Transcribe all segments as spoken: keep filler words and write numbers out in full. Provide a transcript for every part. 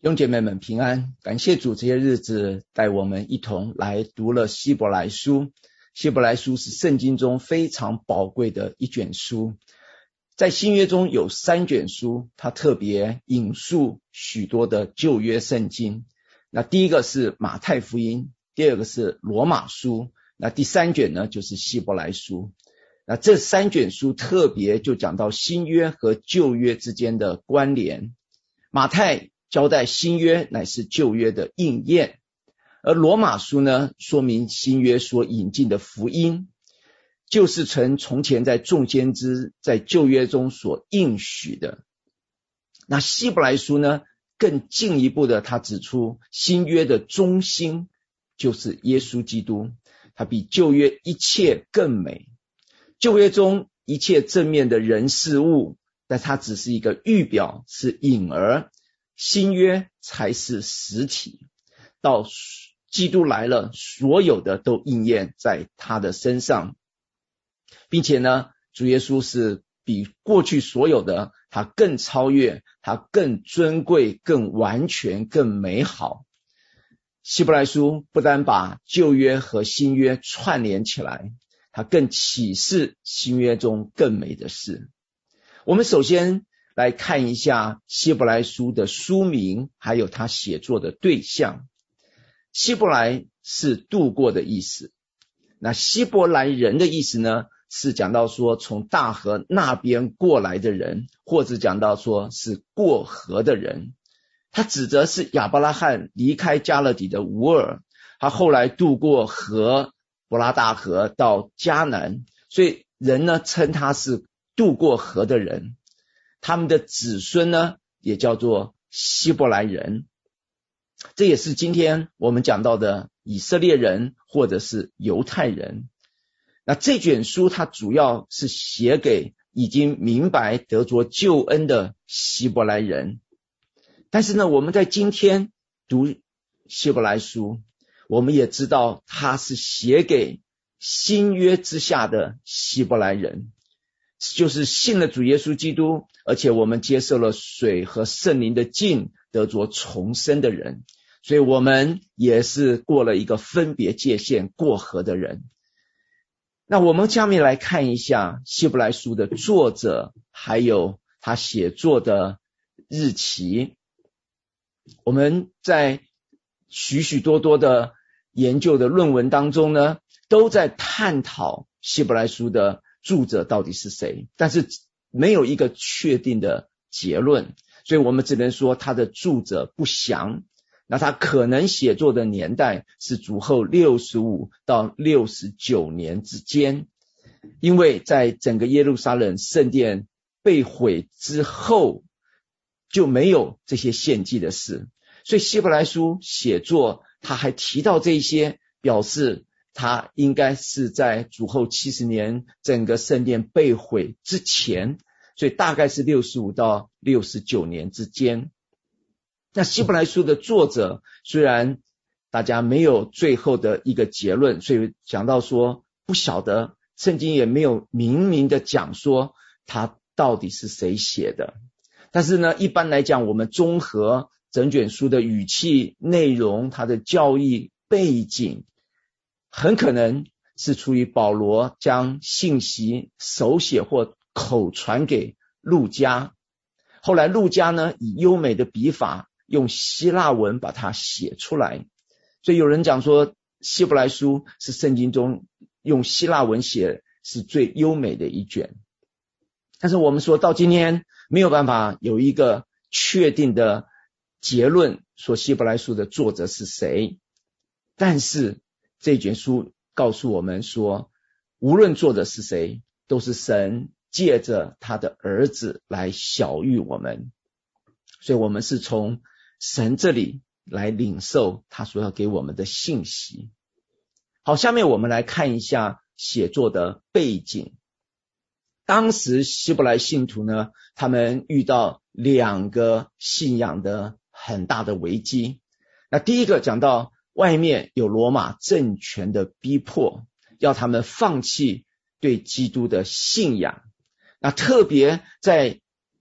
弟兄姐妹们平安，感谢主这些日子带我们一同来读了希伯来书。希伯来书是圣经中非常宝贵的一卷书，在新约中有三卷书，它特别引述许多的旧约圣经。那第一个是马太福音，第二个是罗马书，那第三卷呢就是希伯来书。那这三卷书特别就讲到新约和旧约之间的关联。马太交代新约乃是旧约的应验，而罗马书呢，说明新约所引进的福音，就是曾从前在众先知在旧约中所应许的。那希伯来书呢，更进一步的，他指出新约的中心就是耶稣基督，他比旧约一切更美。旧约中一切正面的人事物，但它只是一个预表，是影儿。新约才是实体，到基督来了，所有的都应验在他的身上，并且呢，主耶稣是比过去所有的他更超越，他更尊贵，更完全，更美好。希伯来书不单把旧约和新约串联起来，它更启示新约中更美的事。我们首先来看一下希伯来书的书名，还有他写作的对象。希伯来是度过的意思，那希伯来人的意思呢，是讲到说从大河那边过来的人，或者讲到说是过河的人。他指的是亚伯拉罕离开加勒底的乌尔，他后来渡过河伯拉大河到迦南，所以人呢称他是渡过河的人。他们的子孙呢，也叫做希伯来人。这也是今天我们讲到的以色列人或者是犹太人。那这卷书它主要是写给已经明白得着救恩的希伯来人。但是呢，我们在今天读希伯来书，我们也知道它是写给新约之下的希伯来人，就是信了主耶稣基督，而且我们接受了水和圣灵的浸，得着重生的人，所以我们也是过了一个分别界限过河的人。那我们下面来看一下希伯来书的作者，还有他写作的日期。我们在许许多多的研究的论文当中呢，都在探讨希伯来书的著者到底是谁，但是没有一个确定的结论，所以我们只能说他的著者不详。那他可能写作的年代是主后六十五到六十九年之间，因为在整个耶路撒冷圣殿被毁之后就没有这些献祭的事，所以希伯来书写作他还提到这些，表示他应该是在主后七十年整个圣殿被毁之前，所以大概是六十五到六十九年之间。那希伯来书的作者虽然大家没有最后的一个结论，所以讲到说不晓得，圣经也没有明明的讲说他到底是谁写的。但是呢，一般来讲，我们综合整卷书的语气、内容、它的教义背景，很可能是出于保罗将信息手写或口传给路加，后来路加呢以优美的笔法用希腊文把它写出来，所以有人讲说希伯来书是圣经中用希腊文写是最优美的一卷。但是我们说到今天没有办法有一个确定的结论说希伯来书的作者是谁，但是这卷书告诉我们说，无论作者是谁，都是神借着他的儿子来晓谕我们，所以我们是从神这里来领受他所要给我们的信息。好，下面我们来看一下写作的背景。当时希伯来信徒呢，他们遇到两个信仰的很大的危机。那第一个讲到外面有罗马政权的逼迫，要他们放弃对基督的信仰。那特别在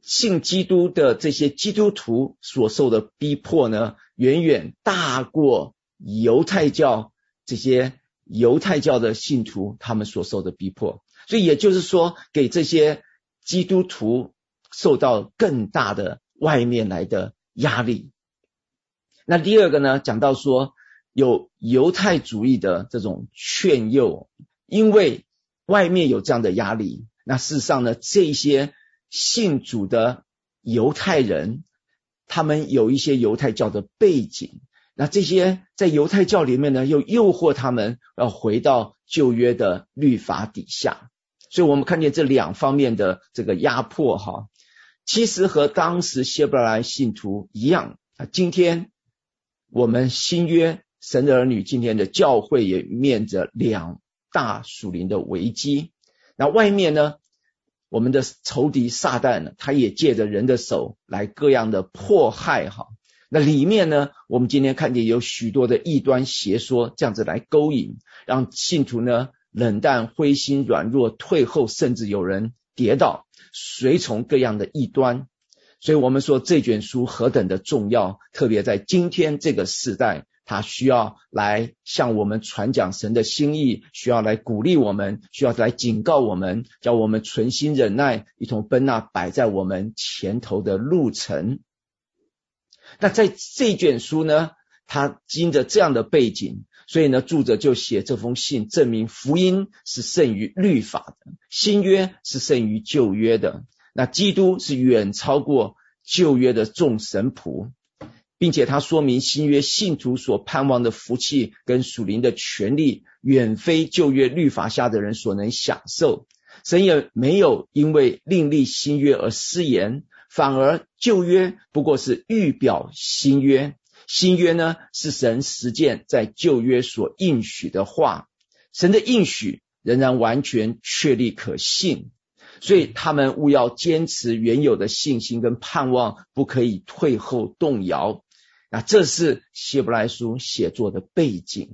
信基督的这些基督徒所受的逼迫呢，远远大过犹太教这些犹太教的信徒他们所受的逼迫。所以也就是说，给这些基督徒受到更大的外面来的压力。那第二个呢，讲到说有犹太主义的这种劝诱，因为外面有这样的压力，那事实上呢，这些信主的犹太人，他们有一些犹太教的背景，那这些在犹太教里面呢，又诱惑他们要回到旧约的律法底下。所以我们看见这两方面的这个压迫哈，其实和当时希伯来信徒一样啊。今天我们新约神的儿女，今天的教会也面着两大属灵的危机。那外面呢，我们的仇敌撒旦呢，他也借着人的手来各样的迫害哈。那里面呢，我们今天看见有许多的异端邪说，这样子来勾引，让信徒呢冷淡、灰心、软弱、退后，甚至有人跌倒，随从各样的异端。所以我们说这卷书何等的重要，特别在今天这个时代，它需要来向我们传讲神的心意，需要来鼓励我们，需要来警告我们，叫我们存心忍耐，一同奔那摆在我们前头的路程。那在这卷书呢，它经着这样的背景，所以呢，作者就写这封信，证明福音是胜于律法的，新约是胜于旧约的，那基督是远超过旧约的众神仆，并且他说明新约信徒所盼望的福气跟属灵的权利，远非旧约律法下的人所能享受。神也没有因为另立新约而失言，反而旧约不过是预表新约，新约呢是神实践在旧约所应许的话，神的应许仍然完全确立可信，所以他们务要坚持原有的信心跟盼望，不可以退后动摇。那这是希伯来书写作的背景。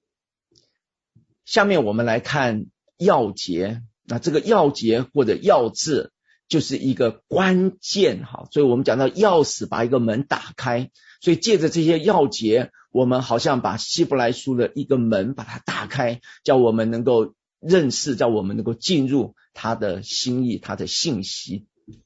下面我们来看要节，那这个要节或者要字就是一个关键哈，所以我们讲到钥匙把一个门打开，所以借着这些要节，我们好像把希伯来书的一个门把它打开，叫我们能够认识，叫我们能够进入他的心意，他的信息。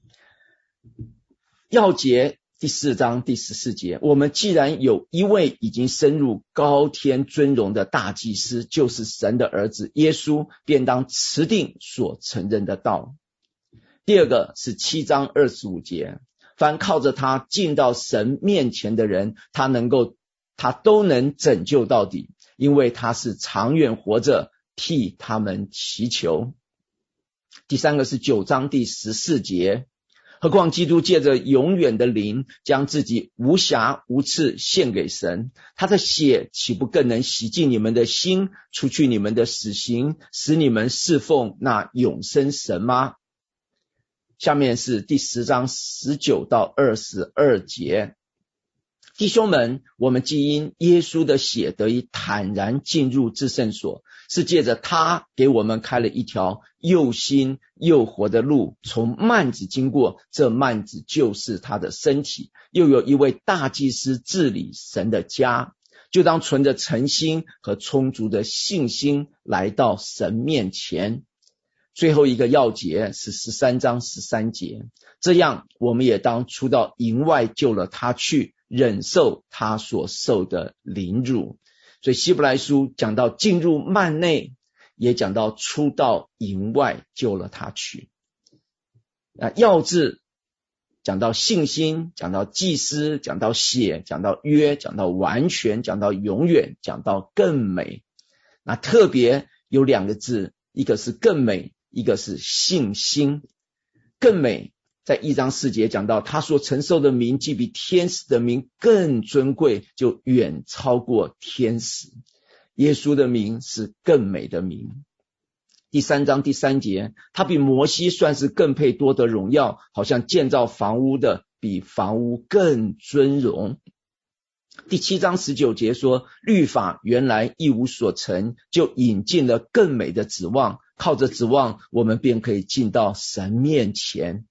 要节第四章第十四节，我们既然有一位已经升入高天尊荣的大祭司，就是神的儿子耶稣，便当持定所承认的道。第二个是七章二十五节，凡靠着他进到神面前的人，他能够他都能拯救到底，因为他是长远活着，替他们祈求。第三个是九章第十四节，何况基督借着永远的灵，将自己无瑕无疵献给神，他的血岂不更能洗净你们的心，除去你们的死刑，使你们侍奉那永生神吗？下面是第十章十九到二十二节，弟兄们，我们既因耶稣的血得以坦然进入至圣所，是借着他给我们开了一条又新又活的路，从幔子经过，这幔子就是他的身体。又有一位大祭司治理神的家，就当存着诚心和充足的信心来到神面前。最后一个要节是十三章十三节，这样我们也当出到营外救了他去，忍受他所受的凌辱。所以希伯来书讲到进入幔内，也讲到出到营外救了他去。那要字讲到信心，讲到祭司，讲到血，讲到约，讲到完全，讲到永远，讲到更美。那特别有两个字，一个是更美，一个是信心。更美在一章四节讲到，他所承受的名既比天使的名更尊贵，就远超过天使。耶稣的名是更美的名。第三章第三节，他比摩西算是更配多得荣耀，好像建造房屋的比房屋更尊荣。第七章十九节说，律法原来一无所成，就引进了更美的指望，靠着指望我们便可以进到神面前。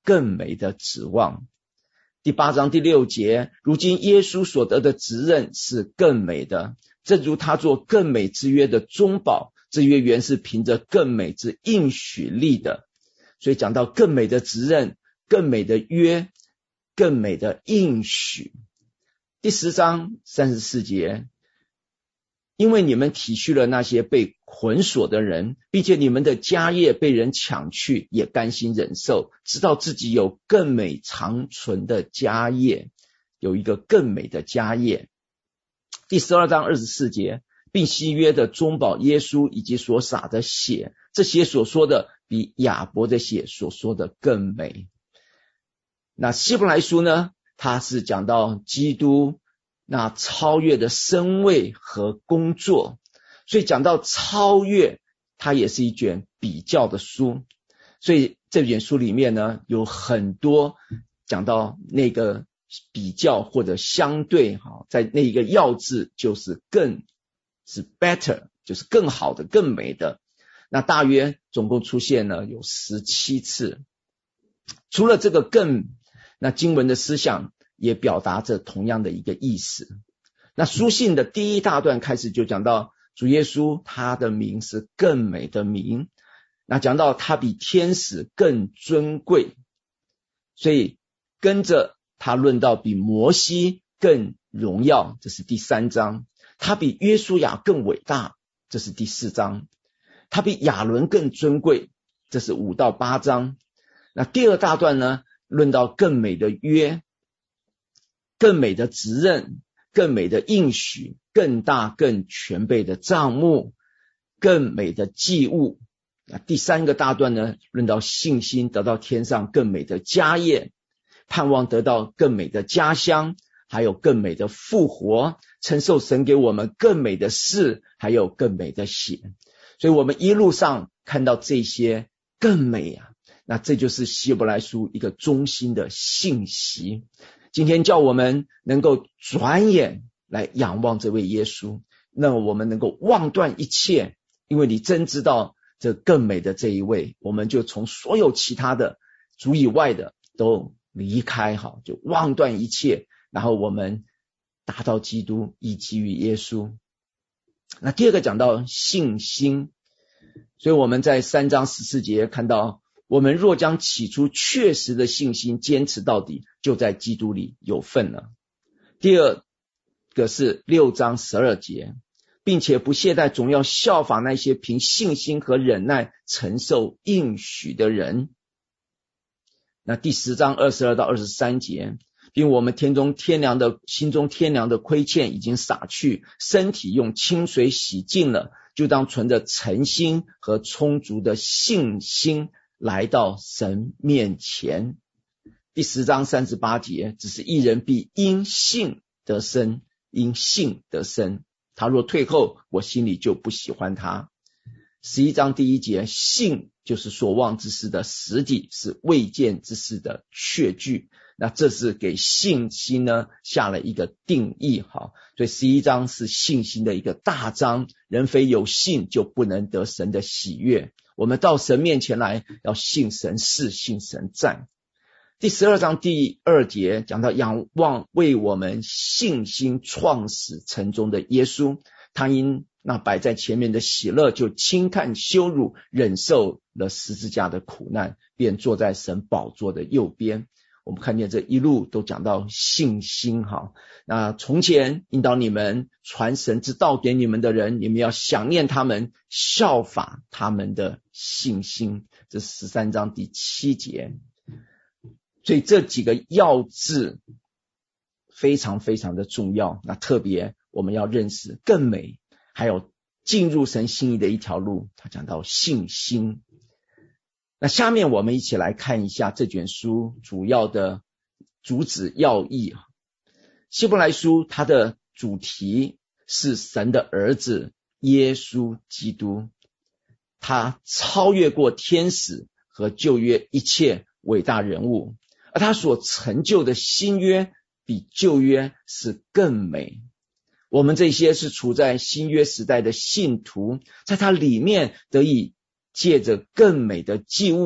更美的指望。第八章第六节，如今耶稣所得的职任是更美的，正如他做更美之约的中保，这约原是凭着更美之应许立的。所以讲到更美的职任，更美的约，更美的应许。第十章三十四节，因为你们体恤了那些被捆锁的人，并且你们的家业被人抢去，也甘心忍受，知道自己有更美长存的家业，有一个更美的家业。第十二章二十四节，并新约的中保耶稣以及所洒的血，这些所说的比亚伯的血所说的更美。那希伯来书呢，它是讲到基督那超越的身位和工作，所以讲到超越，它也是一卷比较的书。所以这卷书里面呢，有很多讲到那个比较或者相对，在那一个要字就是更，是 better， 就是更好的更美的。那大约总共出现了有十七次。除了这个更，那经文的思想也表达着同样的一个意思。那书信的第一大段开始就讲到主耶稣，他的名是更美的名，那讲到他比天使更尊贵，所以跟着他论到比摩西更荣耀，这是第三章。他比约书亚更伟大，这是第四章。他比亚伦更尊贵，这是五到八章。那第二大段呢，论到更美的约，更美的职任，更美的应许，更大更全备的帐幕，更美的祭物。那第三个大段呢，论到信心得到天上更美的家业，盼望得到更美的家乡，还有更美的复活，承受神给我们更美的事，还有更美的血。所以我们一路上看到这些更美啊，那这就是希伯来书一个中心的信息。今天叫我们能够转眼来仰望这位耶稣，那么我们能够忘断一切，因为你真知道这更美的这一位，我们就从所有其他的主以外的都离开，好，就忘断一切，然后我们达到基督，以基于耶稣。那第二个讲到信心，所以我们在三章十四节看到，我们若将起初确实的信心坚持到底，就在基督里有份了。第二个是六章十二节，并且不懈怠，总要效法那些凭信心和忍耐承受应许的人。那第十章二十二到二十三节，并我们天中天良的心中天良的亏欠已经洒去，身体用清水洗净了，就当存着诚心和充足的信心来到神面前。第十章三十八节，只是一人必因信得生，因信得生，他若退后，我心里就不喜欢他。十一章第一节，信就是所望之事的实底，是未见之事的确据。那这是给信心呢下了一个定义，好，所以十一章是信心的一个大章，人非有信就不能得神的喜悦。我们到神面前来，要信神是，信神在。第十二章第二节讲到仰望为我们信心创始成终的耶稣，他因那摆在前面的喜乐，就轻看羞辱，忍受了十字架的苦难，便坐在神宝座的右边。我们看见这一路都讲到信心，哈。那从前引导你们传神之道给你们的人，你们要想念他们，效法他们的信心。这是十三章第七节。所以这几个要字非常非常的重要。那特别我们要认识更美，还有进入神心意的一条路，他讲到信心。那下面我们一起来看一下这卷书主要的主旨要义。希伯来书它的主题是神的儿子耶稣基督，他超越过天使和旧约一切伟大人物，而他所成就的新约比旧约是更美。我们这些是处在新约时代的信徒，在他里面得以借着更美的祭物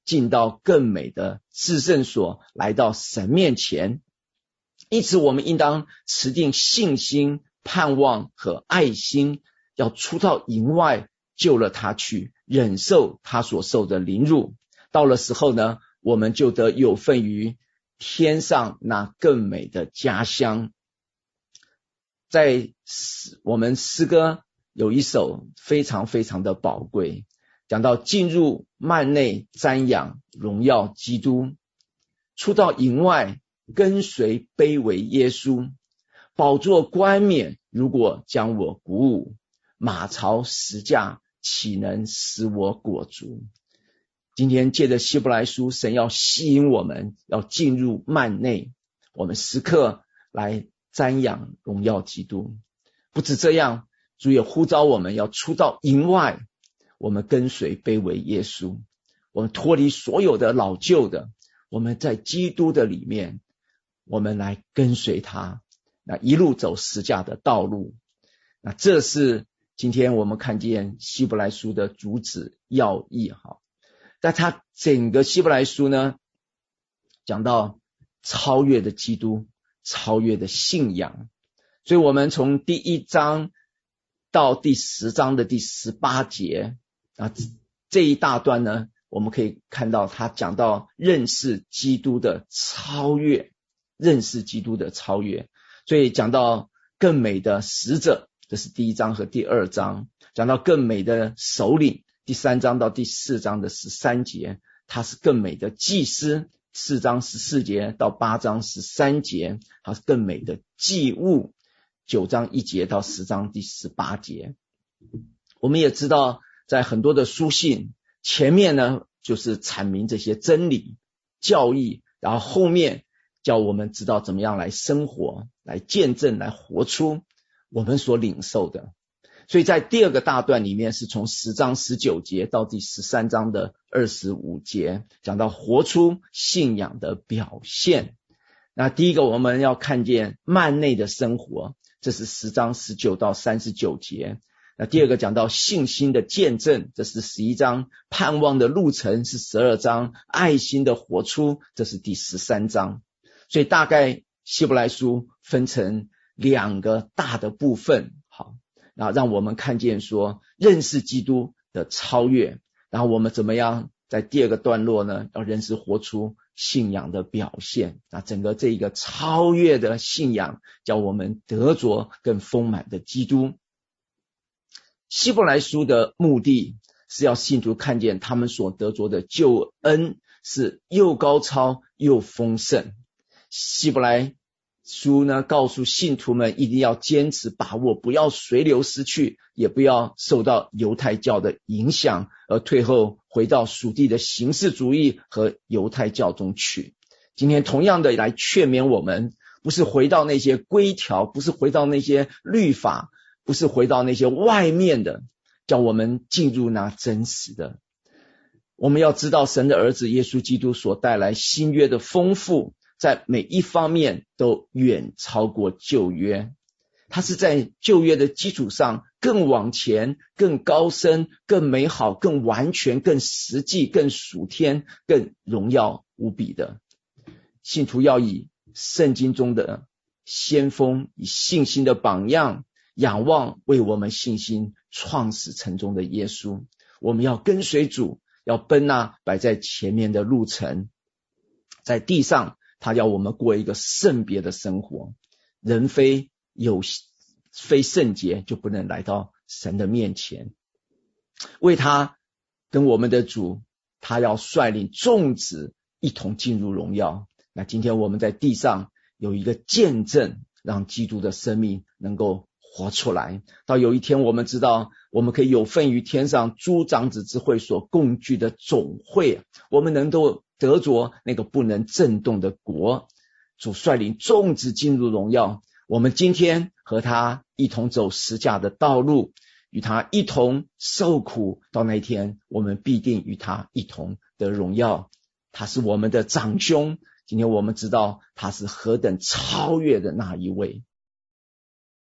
进到更美的至圣所，来到神面前。因此我们应当持定信心、盼望和爱心，要出到营外，救了他去，忍受他所受的凌辱。到了时候呢，我们就得有份于天上那更美的家乡。在我们诗歌有一首非常非常的宝贵，讲到进入幔内瞻仰荣耀基督，出到营外跟随卑微耶稣，宝座冠冕如果将我鼓舞，马槽十架岂能使我裹足。今天借着希伯来书，神要吸引我们，要进入幔内，我们时刻来瞻仰荣耀基督。不止这样，主也呼召我们要出到营外，我们跟随卑微耶稣，我们脱离所有的老旧的，我们在基督的里面，我们来跟随他，那一路走十架的道路。那这是今天我们看见希伯来书的主旨要义哈。但他整个希伯来书呢，讲到超越的基督，超越的信仰。所以我们从第一章到第十章的第十八节啊，这一大段呢，我们可以看到他讲到认识基督的超越，认识基督的超越。所以讲到更美的使者，这是第一章和第二章。讲到更美的首领，第三章到第四章的十三节，他是更美的祭司，四章十四节到八章十三节，他是更美的祭物，九章一节到十章第十八节。我们也知道在很多的书信前面呢，就是阐明这些真理教义，然后后面叫我们知道怎么样来生活，来见证，来活出我们所领受的。所以在第二个大段里面，是从十章十九节到第十三章的二十五节，讲到活出信仰的表现。那第一个我们要看见幔内的生活，这是十章十九到三十九节。那第二个讲到信心的见证，这是十一章，盼望的路程是十二章，爱心的活出，这是第十三章。所以大概希伯来书分成两个大的部分，好，那让我们看见说认识基督的超越，然后我们怎么样在第二个段落呢，要认识活出信仰的表现。那整个这一个超越的信仰，叫我们得着更丰满的基督。希伯来书的目的是要信徒看见他们所得着的救恩是又高超又丰盛。希伯来书呢，告诉信徒们一定要坚持把握，不要随流失去，也不要受到犹太教的影响而退后回到属地的形式主义和犹太教中去。今天同样的来劝勉我们，不是回到那些规条，不是回到那些律法，不是回到那些外面的，叫我们进入那真实的。我们要知道神的儿子耶稣基督所带来新约的丰富，在每一方面都远超过旧约。他是在旧约的基础上更往前，更高深，更美好，更完全，更实际，更属天，更荣耀无比的。信徒要以圣经中的先锋，以信心的榜样，仰望为我们信心创始成终的耶稣。我们要跟随主，要奔那摆在前面的路程。在地上他要我们过一个圣别的生活，人非有非圣洁，就不能来到神的面前。为他跟我们的主，他要率领众子一同进入荣耀。那今天我们在地上有一个见证，让基督的生命能够活出来。到有一天我们知道，我们可以有份于天上诸长子之会所共聚的总会，我们能够得着那个不能震动的国。主率领众子进入荣耀，我们今天和他一同走十架的道路，与他一同受苦，到那一天我们必定与他一同得荣耀。他是我们的长兄，今天我们知道他是何等超越的那一位。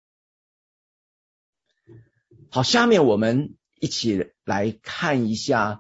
好，下面我们一起来看一下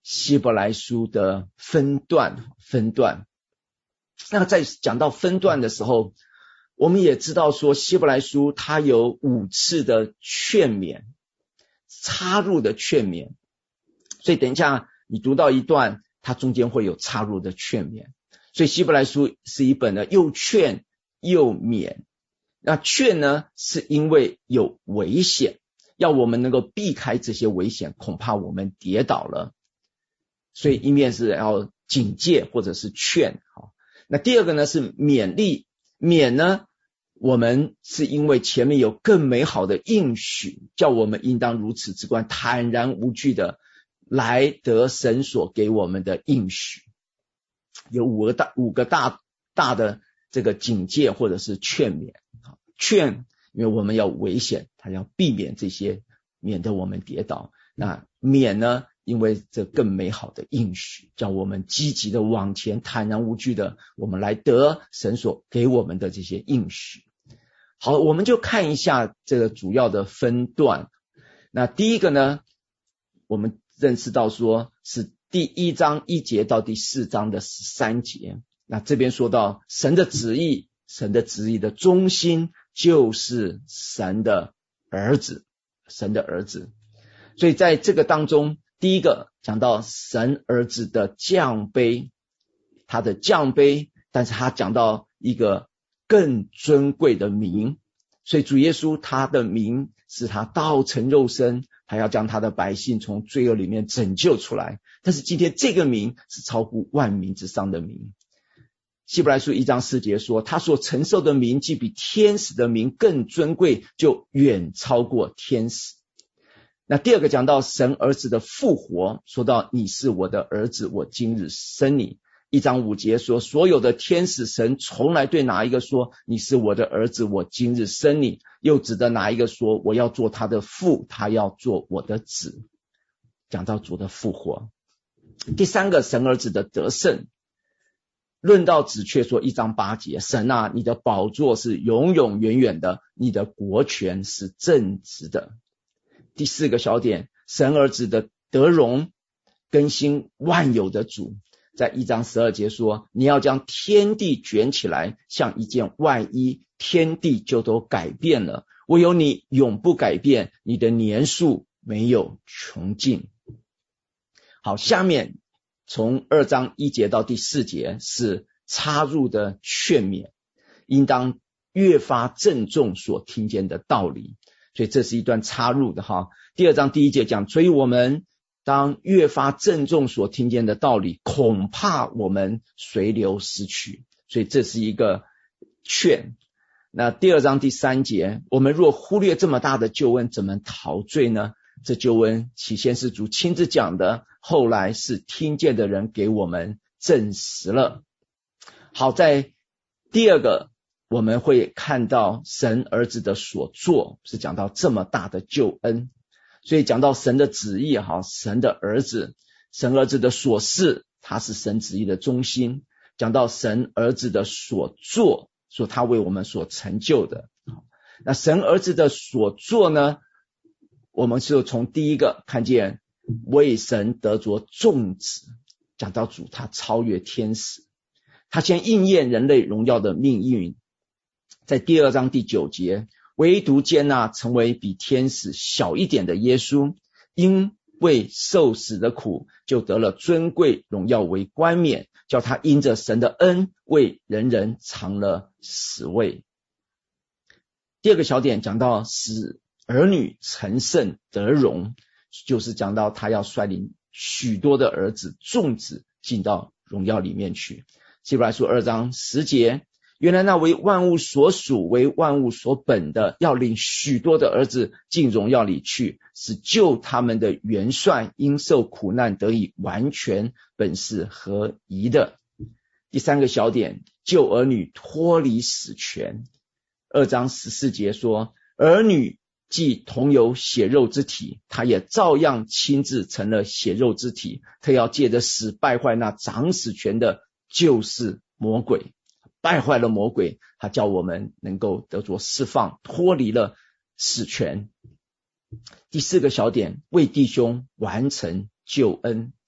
希伯来书的分段分段。那在讲到分段的时候，我们也知道说希伯来书它有五次的劝勉，插入的劝勉，所以等一下你读到一段，它中间会有插入的劝勉。所以希伯来书是一本呢又劝又勉。那劝呢，是因为有危险，要我们能够避开这些危险，恐怕我们跌倒了，所以一面是要警戒或者是劝。好，那第二个呢是勉励，勉呢我们是因为前面有更美好的应许，叫我们应当如此之观，坦然无惧的来得神所给我们的应许。有五个大五个大大的这个警戒或者是劝勉。劝，因为我们要危险，他要避免这些，免得我们跌倒。那勉呢，因为这更美好的应许，叫我们积极的往前，坦然无惧的我们来得神所给我们的这些应许。好，我们就看一下这个主要的分段。那第一个呢，我们认识到说是第一章一节到第四章的十三节。那这边说到神的旨意，神的旨意的中心就是神的儿子，神的儿子。所以在这个当中，第一个讲到神儿子的降卑，他的降卑，但是他讲到一个更尊贵的名。所以主耶稣他的名是他道成肉身，他要将他的百姓从罪恶里面拯救出来。但是今天这个名是超乎万名之上的名。希伯来书一章四节说，他所承受的名既比天使的名更尊贵，就远超过天使。那第二个讲到神儿子的复活，说到你是我的儿子，我今日生你。一章五节说，所有的天使神从来对哪一个说你是我的儿子，我今日生你，又指的哪一个说我要做他的父，他要做我的子。讲到主的复活。第三个神儿子的得胜，论到子却说一章八节，神啊，你的宝座是永永远远的，你的国权是正直的。第四个小点，神儿子的得荣，更新万有的主，在一章十二节说，你要将天地卷起来，像一件外衣，天地就都改变了，唯有你永不改变，你的年数没有穷尽。好，下面从二章一节到第四节是插入的劝勉，应当越发郑重所听见的道理。所以这是一段插入的哈。第二章第一节讲，所以我们当越发郑重所听见的道理，恐怕我们随流失去。所以这是一个劝。那第二章第三节，我们若忽略这么大的救恩，怎么逃罪呢？这救恩起先是主亲自讲的，后来是听见的人给我们证实了。好，在第二个我们会看到神儿子的所做，是讲到这么大的救恩。所以讲到神的旨意，好，神的儿子，神儿子的所事，他是神旨意的中心。讲到神儿子的所做，说他为我们所成就的。那神儿子的所做呢，我们就从第一个看见为神得着众子，讲到主他超越天使，他先应验人类荣耀的命运。在第二章第九节，唯独接纳成为比天使小一点的耶稣，因为受死的苦，就得了尊贵荣耀为冠冕，叫他因着神的恩为人人尝了死味。第二个小点讲到使儿女成圣得荣，就是讲到他要率领许多的儿子众子进到荣耀里面去。希伯来书二章十节，原来那为万物所属为万物所本的，要领许多的儿子进荣耀里去，使救他们的元帅因受苦难得以完全，本是合宜的。第三个小点，救儿女脱离死权。二章十四节说，儿女既同有血肉之体，他也照样亲自成了血肉之体，他要借着死败坏那掌死权的，就是魔鬼。败坏了魔鬼，他叫我们能够得着释放，脱离了死权。第四个小点，为弟兄完成救恩。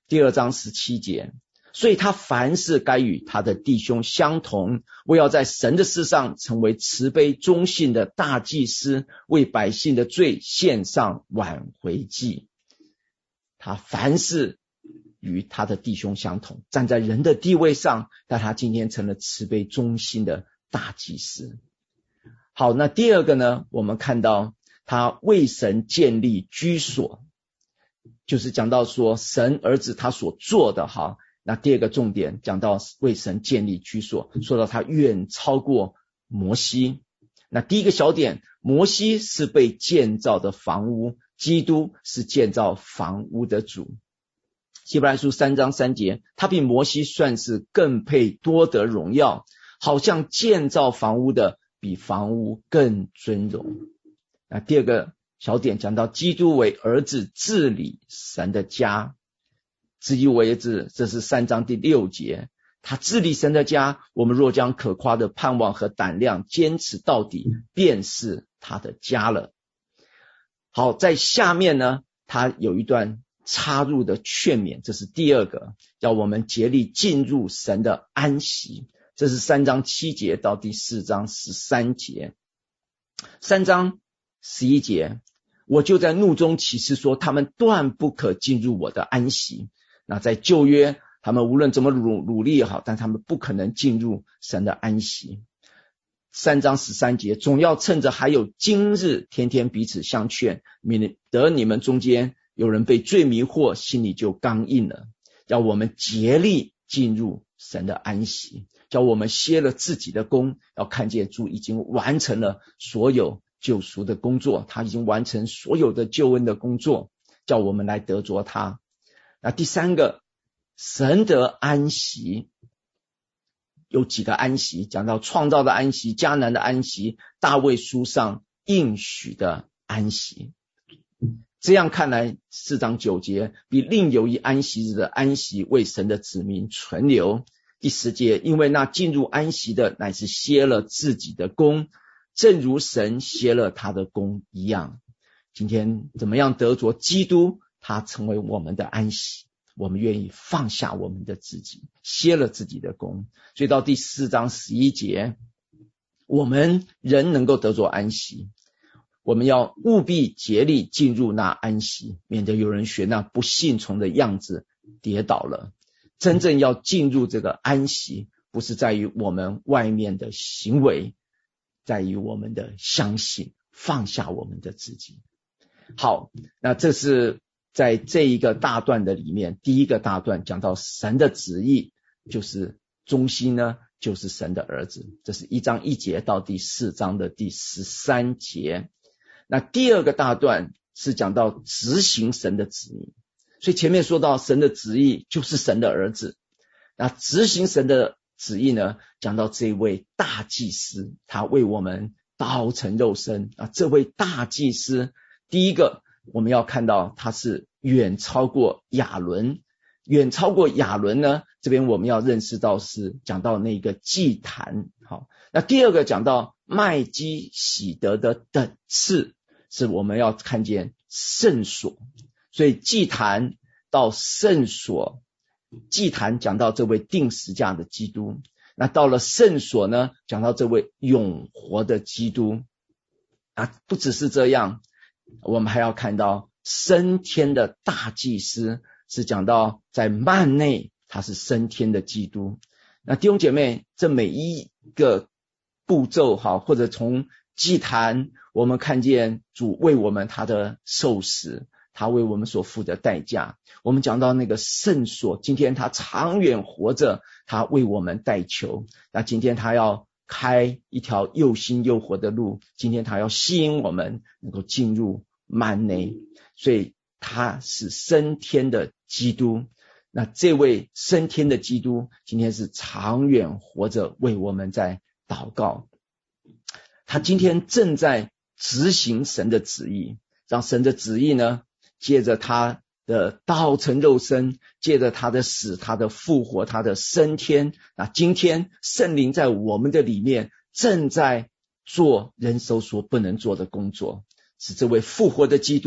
第二章十七节，所以他凡事该与他的弟兄相同，为要在神的事上成为慈悲忠信的大祭司，为百姓的罪献上挽回祭。他凡事与他的弟兄相同，站在人的地位上，但他今天成了慈悲忠信的大祭司。好，那第二个呢，我们看到他为神建立居所，就是讲到说神儿子他所做的哈。那第二个重点讲到为神建立居所，说到他远超过摩西。那第一个小点，摩西是被建造的房屋，基督是建造房屋的主。希伯来书三章三节，他比摩西算是更配多得荣耀，好像建造房屋的比房屋更尊荣。那第二个小点讲到基督为儿子治理神的家，至于为子，这是三章第六节，他治理神的家，我们若将可夸的盼望和胆量坚持到底，便是他的家了。好，在下面呢，他有一段插入的劝勉，这是第二个，要我们竭力进入神的安息，这是三章七节到第四章十三节。三章十一节，我就在怒中起誓说，他们断不可进入我的安息。那在旧约，他们无论怎么努努力也好，但他们不可能进入神的安息。三章十三节，总要趁着还有今日，天天彼此相劝，免得你们中间有人被罪迷惑，心里就刚硬了。要我们竭力进入神的安息，叫我们歇了自己的功，要看见主已经完成了所有救赎的工作，他已经完成所有的救恩的工作，叫我们来得着他。那第三个，神的安息有几个安息，讲到创造的安息、迦南的安息、大卫书上应许的安息。这样看来，四章九节，比另有一安息日的安息为神的子民存留。第十节，因为那进入安息的乃是歇了自己的功，正如神歇了他的功一样。今天怎么样得着基督，他成为我们的安息，我们愿意放下我们的自己，歇了自己的功。所以到第四章十一节，我们人能够得着安息，我们要务必竭力进入那安息，免得有人学那不信从的样子跌倒了。真正要进入这个安息，不是在于我们外面的行为，在于我们的相信，放下我们的自己。好，那这是在这一个大段的里面，第一个大段讲到神的旨意，就是中心呢就是神的儿子，这是一章一节到第四章的第十三节。那第二个大段是讲到执行神的旨意，所以前面说到神的旨意就是神的儿子，那执行神的旨意呢，讲到这位大祭司，他为我们道成肉身啊，这位大祭司，第一个我们要看到他是远超过亚伦，远超过亚伦呢，这边我们要认识到是讲到那个祭坛。好，那第二个讲到麦基洗德的等次，是我们要看见圣所，所以祭坛到圣所，祭坛讲到这位定十架的基督，那到了圣所呢，讲到这位永活的基督啊，不只是这样，我们还要看到升天的大祭司，是讲到在幔内他是升天的基督。那弟兄姐妹，这每一个步骤好，或者从祭坛我们看见主为我们他的受死，他为我们所付的代价。我们讲到那个圣所，今天他长远活着，他为我们代求，那今天他要开一条又新又活的路，今天他要吸引我们能够进入幔内，所以他是升天的基督。那这位升天的基督今天是长远活着，为我们在祷告，他今天正在执行神的旨意，让神的旨意呢，借着他的道成肉身，借着他的死，他的复活，他的升天，那今天圣灵在我们的里面正在做人手所不能做的工作，是这位复活的基督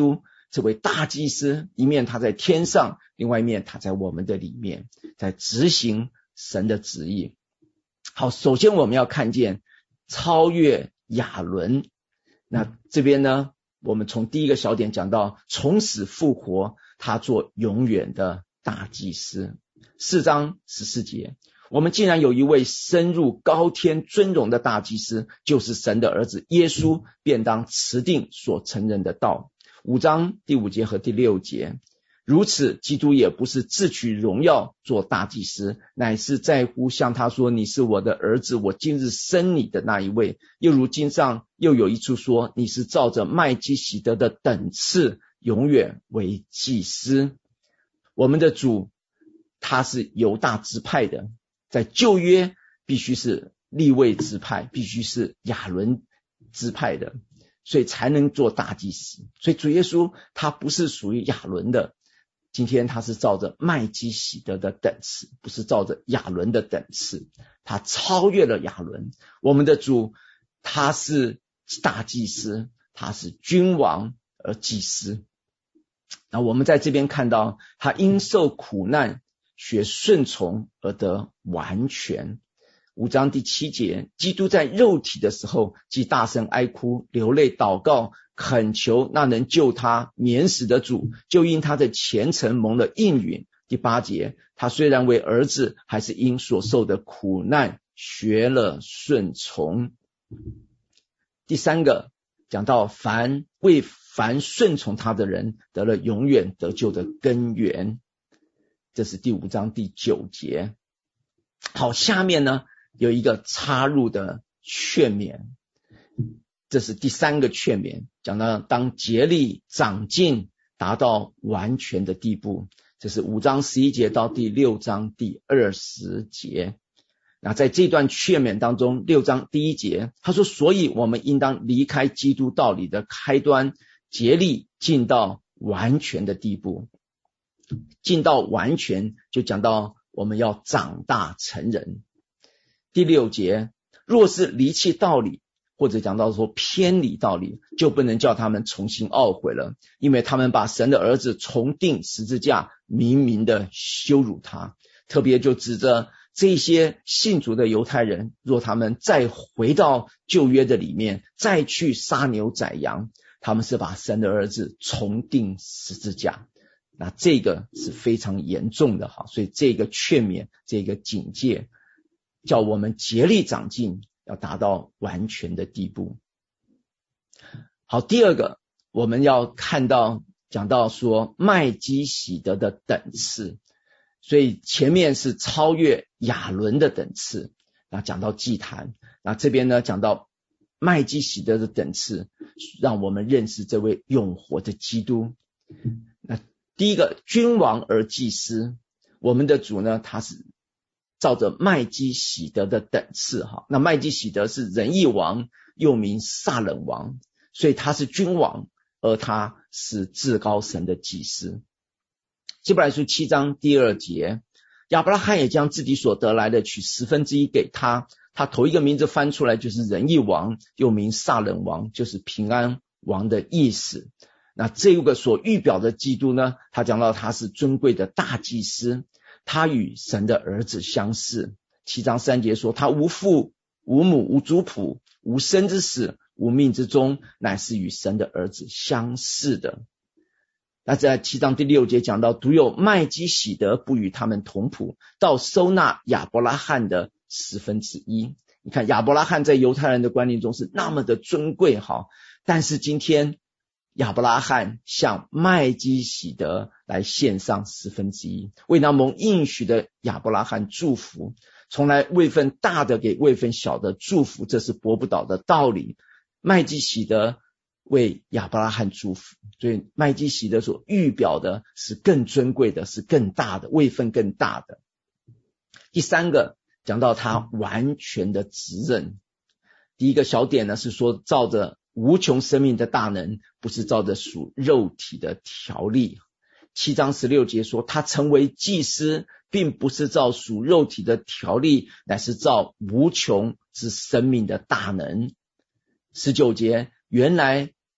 这位大祭司，一面他在天上，另外一面他在我们的里面，在执行神的旨意。好，首先我们要看见超越亚伦。那这边呢，我们从第一个小点讲到从死复活，他做永远的大祭司。四章十四节，我们既然有一位深入高天尊荣的大祭司，就是神的儿子耶稣，便当持定所承认的道。五章第五节和第六节，如此基督也不是自取荣耀做大祭司，乃是在乎向他说，你是我的儿子，我今日生你的那一位。又如经上又有一处说，你是照着麦基洗德的等次永远为祭司。我们的主他是犹大支派的，在旧约必须是利未支派，必须是亚伦支派的，所以才能做大祭司。所以主耶稣他不是属于亚伦的，今天他是照着麦基洗德的等次，不是照着亚伦的等次，他超越了亚伦。我们的主他是大祭司，他是君王而祭司。那我们在这边看到他因受苦难学顺从而得完全。五章第七节，基督在肉体的时候，既大声哀哭，流泪祷告，恳求那能救他免死的主，就因他的虔诚蒙了应允。第八节，他虽然为儿子，还是因所受的苦难学了顺从。第三个讲到凡为凡顺从他的人得了永远得救的根源，这是第五章第九节。好，下面呢有一个插入的劝勉，这是第三个劝勉，讲到当竭力长进，达到完全的地步，这是五章十一节到第六章第二十节。那在这段劝勉当中，六章第一节他说，所以我们应当离开基督道理的开端，竭力进到完全的地步。进到完全就讲到我们要长大成人。第六节，若是离弃道理，或者讲到说偏离道理，就不能叫他们重新懊悔了，因为他们把神的儿子重钉十字架，明明的羞辱他。特别就指着这些信主的犹太人，若他们再回到旧约的里面，再去杀牛宰羊，他们是把神的儿子重钉十字架。那这个是非常严重的哈，所以这个劝勉，这个警戒，叫我们竭力长进，要达到完全的地步。好，第二个我们要看到讲到说麦基洗德的等次，所以前面是超越亚伦的等次，那讲到祭坛，那这边呢讲到麦基洗德的等次，让我们认识这位永活的基督。那第一个，君王而祭司，我们的主呢，他是照着麦基洗德的等次哈。那麦基洗德是仁义王，又名撒冷王，所以他是君王，而他是至高神的祭司。希伯来书七章第二节，亚伯拉罕也将自己所得来的取十分之一给他，他头一个名字翻出来就是仁义王，又名撒冷王，就是平安王的意思。那这个所预表的基督呢，他讲到他是尊贵的大祭司，他与神的儿子相似。七章三节说，他无父无母无族谱无生之始无命之终，乃是与神的儿子相似的。那在七章第六节讲到，独有麦基洗德不与他们同谱，到收纳亚伯拉罕的十分之一。你看亚伯拉罕在犹太人的观念中是那么的尊贵哈，但是今天亚伯拉罕向麦基洗德来献上十分之一，为那蒙应许的亚伯拉罕祝福。从来位分大的给位分小的祝福，这是驳不倒的道理。麦基洗德为亚伯拉罕祝福，所以麦基洗德所预表的是更尊贵的，是更大的，位分更大的。第三个讲到他完全的职任。第一个小点呢是说，照着无穷生命的大能，不是照着属肉体的条例。七章十六节说，他成为祭司，并不是照属肉体的条例，乃是照无穷之生命的大能。十九节，原来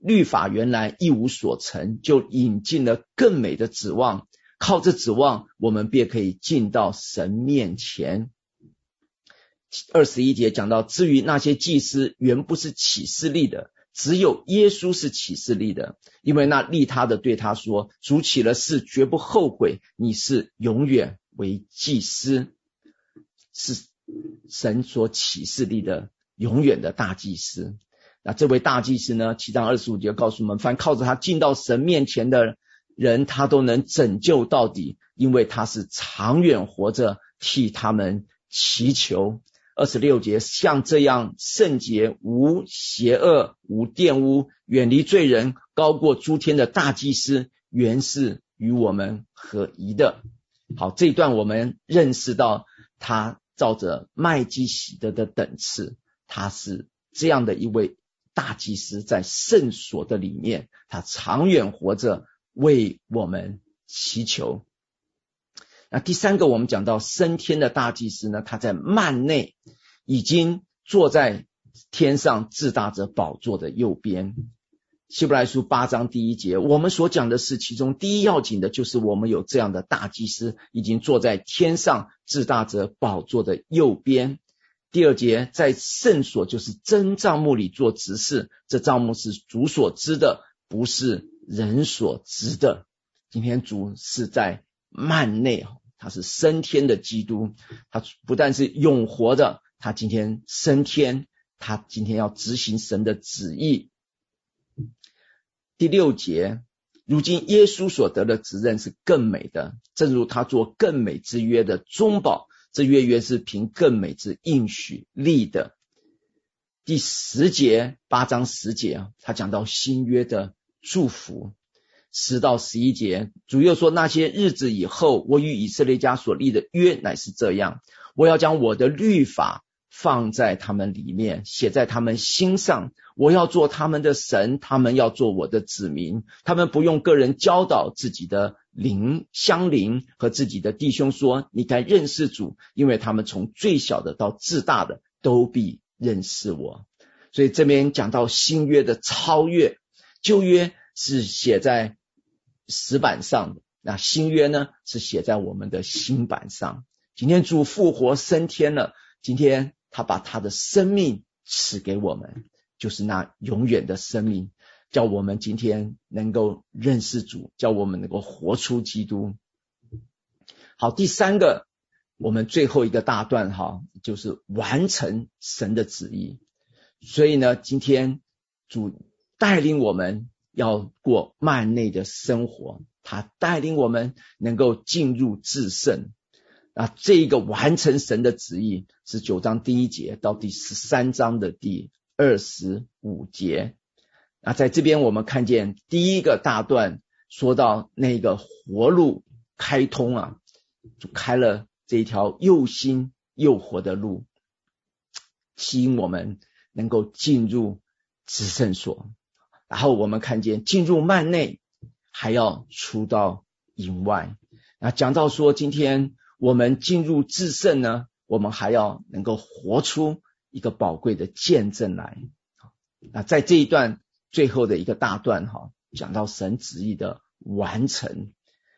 律法原来一无所成，就引进了更美的指望，靠着指望我们便可以进到神面前。二十一节讲到，至于那些祭司原不是起誓立的，只有耶稣是起誓立的，因为那立他的对他说，主起了誓绝不后悔，你是永远为祭司，是神所起誓立的永远的大祭司。那这位大祭司呢，七章二十五节告诉我们，凡靠着他进到神面前的人，他都能拯救到底，因为他是长远活着替他们祈求。二十六节，像这样圣洁无邪恶无玷污远离罪人高过诸天的大祭司，原是与我们合宜的。好，这一段我们认识到他照着麦基洗德的等次，他是这样的一位大祭司，在圣所的里面，他长远活着为我们祈求。那第三个，我们讲到升天的大祭司呢，他在幔内已经坐在天上至大者宝座的右边。希伯来书八章第一节，我们所讲的是其中第一要紧的，就是我们有这样的大祭司，已经坐在天上至大者宝座的右边。第二节，在圣所就是真帐幕里做执事，这帐幕是主所知的，不是人所知的。今天主是在幔内，他是升天的基督，他不但是永活的，他今天升天，他今天要执行神的旨意。第六节，如今耶稣所得的职任是更美的，正如他做更美之约的中保，这约约是凭更美之应许立的。第十节，八章十节，他讲到新约的祝福。十到十一节，主又说，那些日子以后，我与以色列家所立的约乃是这样，我要将我的律法放在他们里面，写在他们心上，我要做他们的神，他们要做我的子民。他们不用个人教导自己的邻相邻和自己的弟兄说，你该认识主，因为他们从最小的到至大的都必认识我。所以这边讲到新约的超越，旧约是写在石板上的，那新约呢是写在我们的心板上。今天主复活升天了，今天他把他的生命赐给我们，就是那永远的生命，叫我们今天能够认识主，叫我们能够活出基督。好，第三个，我们最后一个大段哈，就是完成神的旨意。所以呢，今天主带领我们要过幔内的生活，他带领我们能够进入至圣。那这一个完成神的旨意是九章第一节到第十三章的第二十五节。那在这边我们看见第一个大段说到那个活路开通啊，就开了这一条又新又活的路，吸引我们能够进入至圣所。然后我们看见进入幔内还要出到营外。那讲到说今天我们进入至圣呢，我们还要能够活出一个宝贵的见证来。那在这一段最后的一个大段哈，讲到神旨意的完成，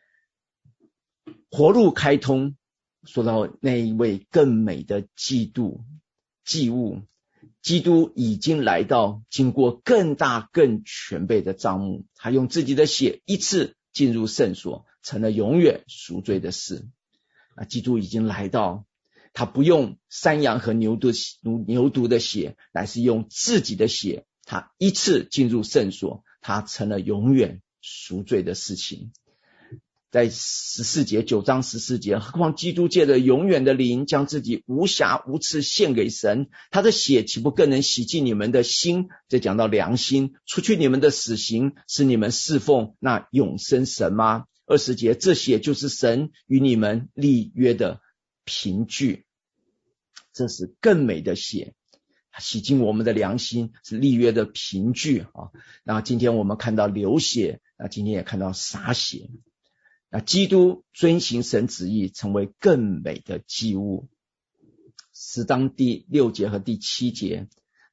活路开通，说到那一位更美的祭妒祭物，基督已经来到，经过更大更全备的帐幕，他用自己的血一次进入圣所，成了永远赎罪的事。那基督已经来到，他不用山羊和牛犊牛犊的血，乃是用自己的血，他一次进入圣所，他成了永远赎罪的事情。在十四节，九章十四节，何况基督借着永远的灵，将自己无瑕无疵献给神，他的血岂不更能洗净你们的心？这讲到良心，除去你们的死刑，使你们侍奉那永生神吗？二十节，这血就是神与你们立约的凭据，这是更美的血，洗净我们的良心，是立约的凭据啊。那今天我们看到流血，那今天也看到洒血。那基督遵行神旨意，成为更美的祭物。十章第六节和第七节，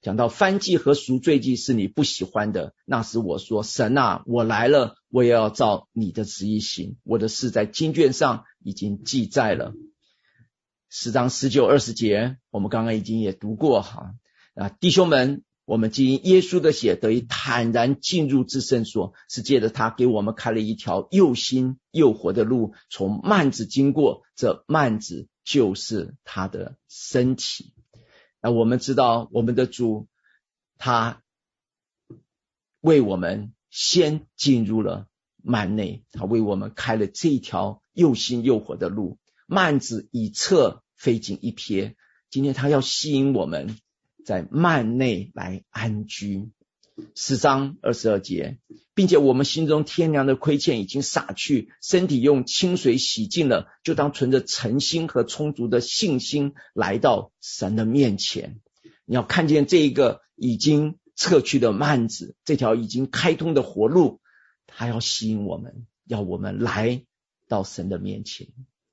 讲到燔祭和赎罪祭是你不喜欢的，那时我说，神啊，我来了，我也要照你的旨意行，我的事在经卷上已经记载了。十章十九二十节我们刚刚已经也读过哈。啊，弟兄们，我们既因耶稣的血得以坦然进入至圣所，是借着他给我们开了一条又新又活的路，从幔子经过，这幔子就是他的身体。那我们知道我们的主他为我们先进入了幔内，他为我们开了这条又新又活的路，幔子以侧非仅一瞥，今天他要吸引我们在幔内来安居。十章二十二节，并且我们心中天良的亏欠已经洒去，身体用清水洗净了，就当存着诚心和充足的信心来到神的面前。你要看见这一个已经撤去的幔子，这条已经开通的活路，它要吸引我们，要我们来到神的面前。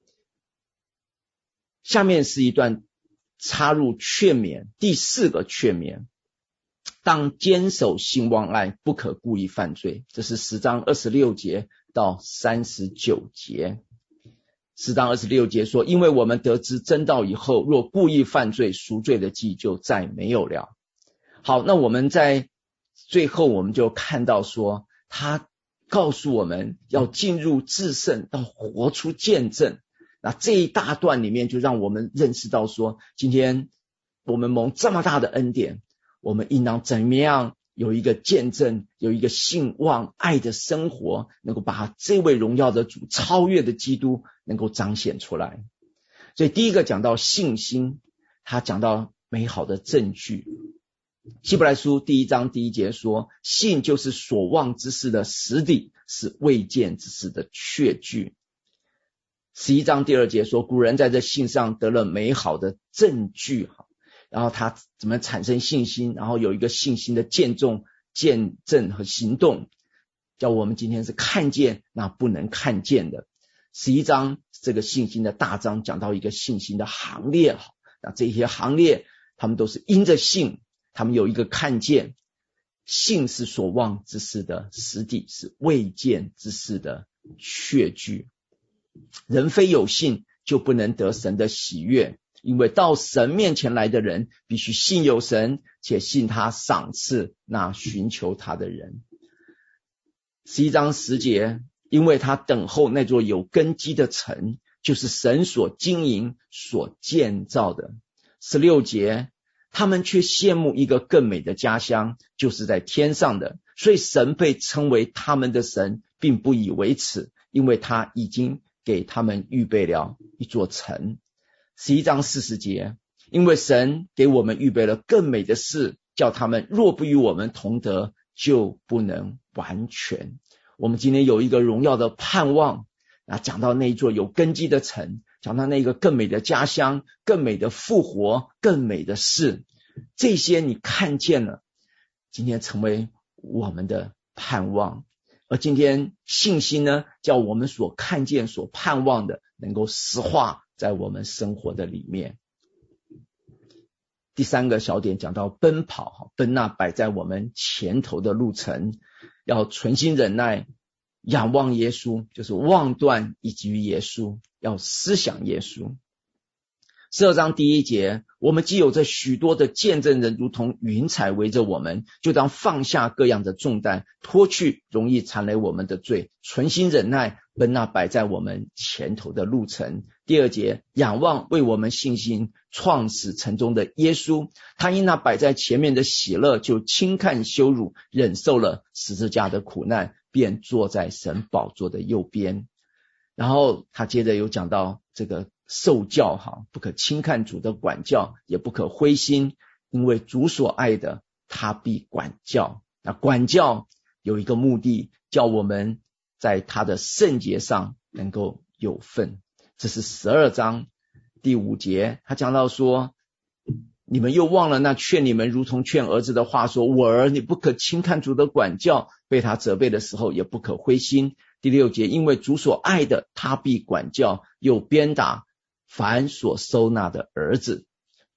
下面是一段插入劝勉，第四个劝勉，当坚守信望爱，不可故意犯罪。这是十章二十六节到三十九节。十章二十六节说，因为我们得知真道以后，若故意犯罪，赎罪的祭就再没有了。好，那我们在最后我们就看到说，他告诉我们要进入至圣，要活出见证。那这一大段里面就让我们认识到说，今天我们蒙这么大的恩典，我们应当怎么样有一个见证，有一个信望爱的生活，能够把这位荣耀的主超越的基督能够彰显出来。所以第一个讲到信心，他讲到美好的证据。希伯来书第一章第一节说，信就是所望之事的实底，是未见之事的确据。十一章第二节说，古人在这信上得了美好的证据，然后他怎么产生信心，然后有一个信心的见证、见证和行动，叫我们今天是看见那不能看见的。十一章这个信心的大章讲到一个信心的行列，那这些行列他们都是因着信，他们有一个看见，信是所望之事的实底，是未见之事的确据。人非有信就不能得神的喜悦，因为到神面前来的人必须信有神，且信他赏赐那寻求他的人。十一章十节，因为他等候那座有根基的城，就是神所经营所建造的。十六节，他们却羡慕一个更美的家乡，就是在天上的，所以神被称为他们的神，并不以为耻，因为他已经给他们预备了一座城。十一章四十节，因为神给我们预备了更美的事，叫他们若不与我们同得，就不能完全。我们今天有一个荣耀的盼望啊，讲到那一座有根基的城，讲到那个更美的家乡，更美的复活，更美的事，这些你看见了，今天成为我们的盼望。而今天信心呢，叫我们所看见所盼望的能够实化在我们生活的里面。第三个小点讲到奔跑，奔那摆在我们前头的路程，要存心忍耐，仰望耶稣，就是望断以及于耶稣，要思想耶稣。十二章第一节，我们既有着许多的见证人，如同云彩围着我们，就当放下各样的重担，脱去容易缠累我们的罪，存心忍耐，奔那摆在我们前头的路程。第二节，仰望为我们信心创始成终的耶稣，他因那摆在前面的喜乐，就轻看羞辱，忍受了十字架的苦难，便坐在神宝座的右边。然后他接着有讲到这个受教哈，不可轻看主的管教，也不可灰心，因为主所爱的，他必管教。那管教有一个目的，叫我们在他的圣洁上能够有份。这是十二章第五节，他讲到说，你们又忘了那劝你们如同劝儿子的话，说，我儿，你不可轻看主的管教，被他责备的时候也不可灰心。第六节，因为主所爱的，他必管教，又鞭打凡所收纳的儿子。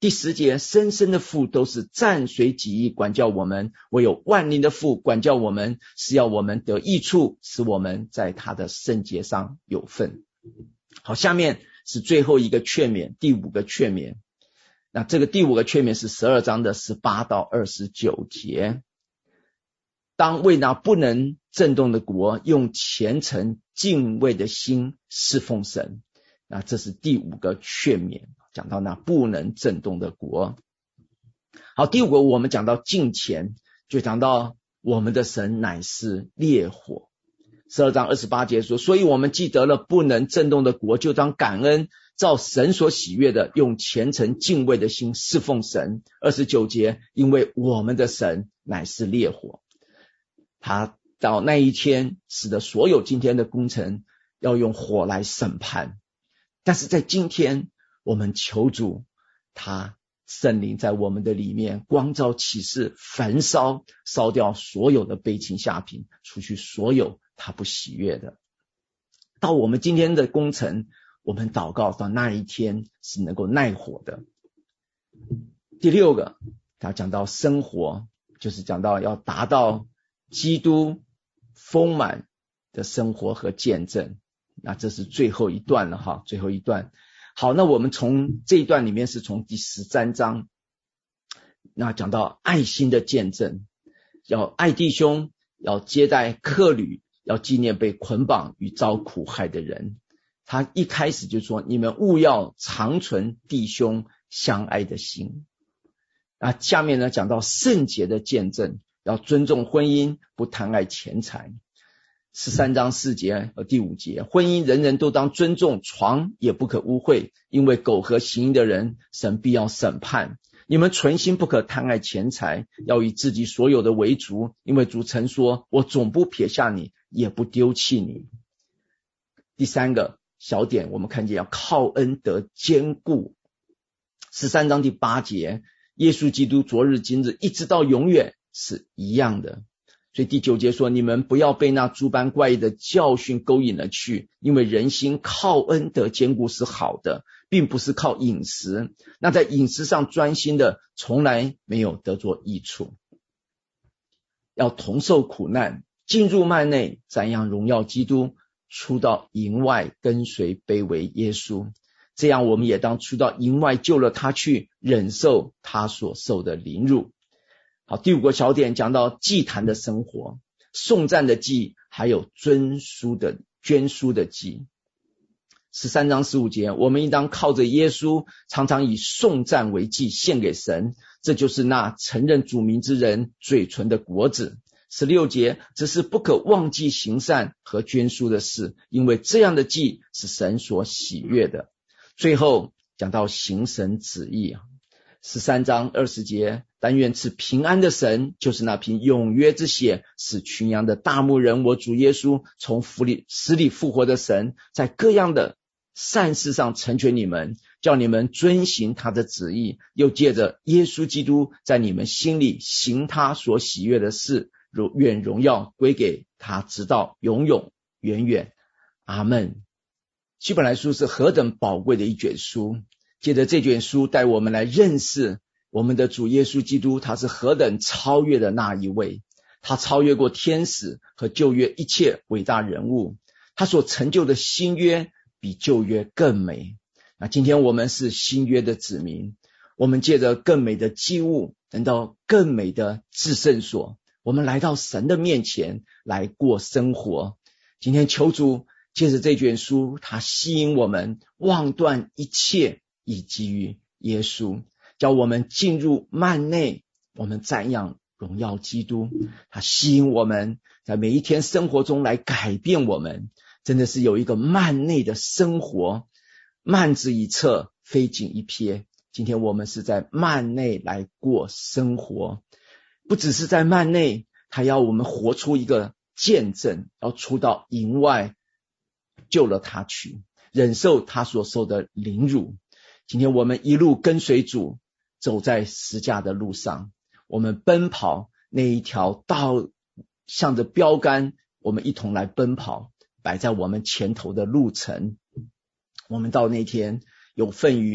第十节，生生的父都是暂随己意管教我们，唯有万灵的父管教我们，是要我们得益处，使我们在他的圣洁上有份。好，下面是最后一个劝勉，第五个劝勉。那这个第五个劝勉是十二章的十八到二十九节。当为那不能震动的国，用虔诚敬畏的心侍奉神。那这是第五个劝勉，讲到那不能震动的国。好，第五个我们讲到敬虔，就讲到我们的神乃是烈火。十二章二十八节说，所以我们既得了不能震动的国，就当感恩，照神所喜悦的，用虔诚敬畏的心侍奉神。二十九节，因为我们的神乃是烈火，他到那一天使得所有今天的工程要用火来审判。但是在今天，我们求主，他圣灵在我们的里面光照启示，焚烧烧掉所有的悲情下品，除去所有他不喜悦的。到我们今天的工程，我们祷告到那一天是能够耐火的。第六个，他讲到生活，就是讲到要达到基督丰满的生活和见证。那这是最后一段了哈，最后一段。好，那我们从这一段里面是从第十三章，那讲到爱心的见证，要爱弟兄，要接待客旅，要纪念被捆绑与遭苦害的人。他一开始就说，你们务要长存弟兄相爱的心。那下面呢讲到圣洁的见证，要尊重婚姻，不贪爱钱财。十三章四节和第五节，婚姻人人都当尊重，床也不可污秽，因为苟合行淫的人，神必要审判。你们存心不可贪爱钱财，要以自己所有的为主，因为主曾说，我总不撇下你，也不丢弃你。第三个小点，我们看见要靠恩得坚固。十三章第八节，耶稣基督昨日今日一直到永远是一样的。所以第九节说，你们不要被那诸般怪异的教训勾引了去，因为人心靠恩得坚固是好的，并不是靠饮食。那在饮食上专心的，从来没有得着益处。要同受苦难，进入幔内，瞻仰荣耀基督，出到营外，跟随卑微耶稣。这样我们也当出到营外，救了他去，忍受他所受的凌辱。好，第五个小点讲到祭坛的生活，颂赞的祭，还有捐书的捐书的祭。十三章十五节，我们应当靠着耶稣，常常以颂赞为祭献给神，这就是那承认主名之人嘴唇的果子。十六节，只是不可忘记行善和捐书的事，因为这样的祭是神所喜悦的。最后讲到行神旨意啊，十三章二十节，但愿赐平安的神，就是那凭永约之血使群羊的大牧人我主耶稣从死里死里复活的神，在各样的善事上成全你们，叫你们遵行他的旨意，又借着耶稣基督在你们心里行他所喜悦的事，愿荣耀归给他，直到永永远远。阿们。希伯来书是何等宝贵的一卷书，借着这卷书带我们来认识我们的主耶稣基督，他是何等超越的那一位，他超越过天使和旧约一切伟大人物，他所成就的新约比旧约更美。那今天我们是新约的子民，我们借着更美的祭物，等到更美的至圣所，我们来到神的面前来过生活。今天求主借着这卷书，他吸引我们忘断一切，以基于耶稣，叫我们进入幔内，我们瞻仰荣耀基督，他吸引我们在每一天生活中来改变我们，真的是有一个幔内的生活，幔子一侧，飞锦一瞥。今天我们是在幔内来过生活，不只是在幔内，他要我们活出一个见证，要出到营外，救了他去，忍受他所受的凌辱。今天我们一路跟随主，走在十架的路上，我们奔跑那一条道，向着标杆，我们一同来奔跑，摆在我们前头的路程。我们到那天有份于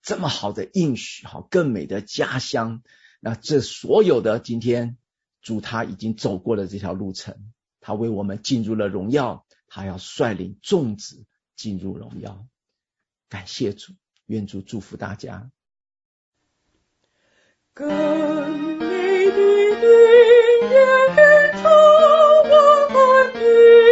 这么好的应许，好更美的家乡。那这所有的今天主他已经走过了这条路程，他为我们进入了荣耀，他要率领众子进入荣耀。感谢主，愿主祝福大家。 更美的云烟朝万地，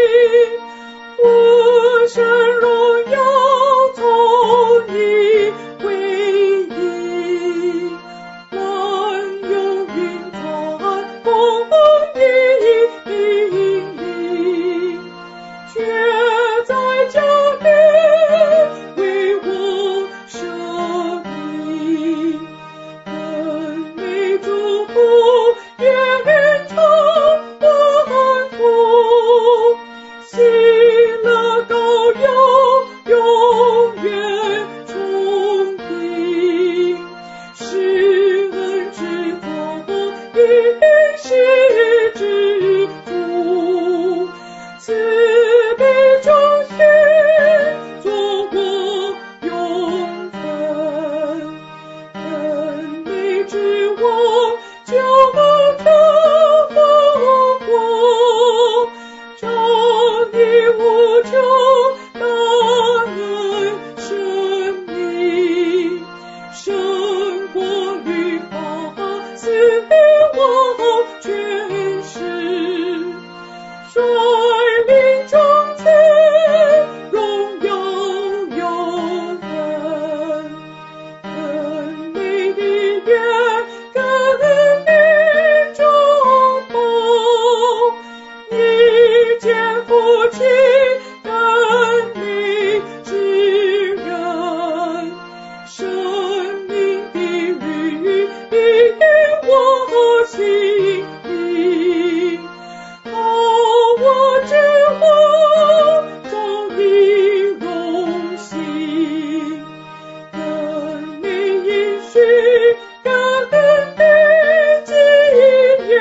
我神荣耀从你归依，万有云传风你命令，却在家里为我舍命。更美祝福延长万福，喜乐高扬永远崇敬，施恩之风应许之主，慈悲彰显做我永分。更美之王救他复活，仗义无穷大恩生命，胜过律法死亡权势，率领众子荣耀永恒。更美的月，更美中宝，你见父亲更美之人，生命的律引我心里，好我之王终以荣幸。更美应许，更美纪念，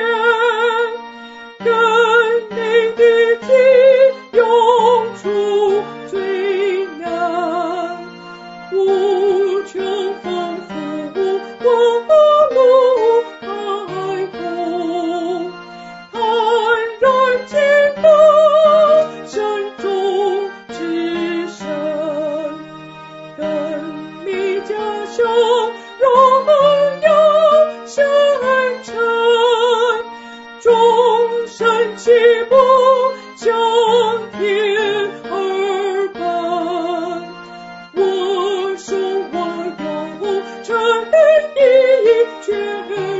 更美的体永出最难，无穷丰富光路海空，坦然见到神中之神。更美家乡荣耀深沉，众神齐步向天而奔，我手我有诚意全